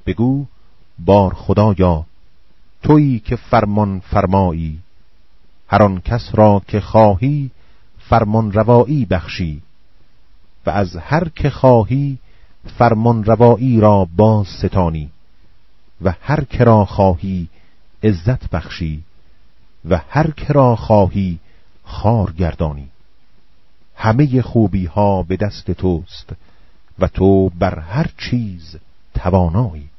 بگو بار خدایا تویی که فرمان فرمایی، هر آن کس را که خواهی فرمان روایی بخشی، و از هر که خواهی فرمان روایی را باز ستانی، و هر که را خواهی عزت بخشی، و هر که را خواهی خوار گردانی. همه خوبی ها به دست توست و تو بر هر چیز توانایی.